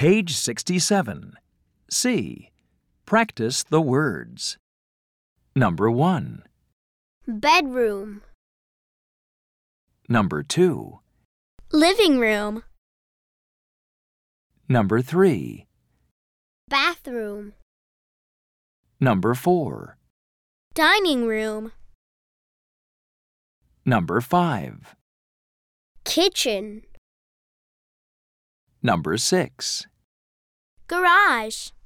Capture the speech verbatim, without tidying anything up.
Page sixty-seven. C. Practice the words. Number one. Bedroom. Number two. Living room. Number three. Bathroom. Number four. Dining room. Number five. Kitchen. Number six. Garage.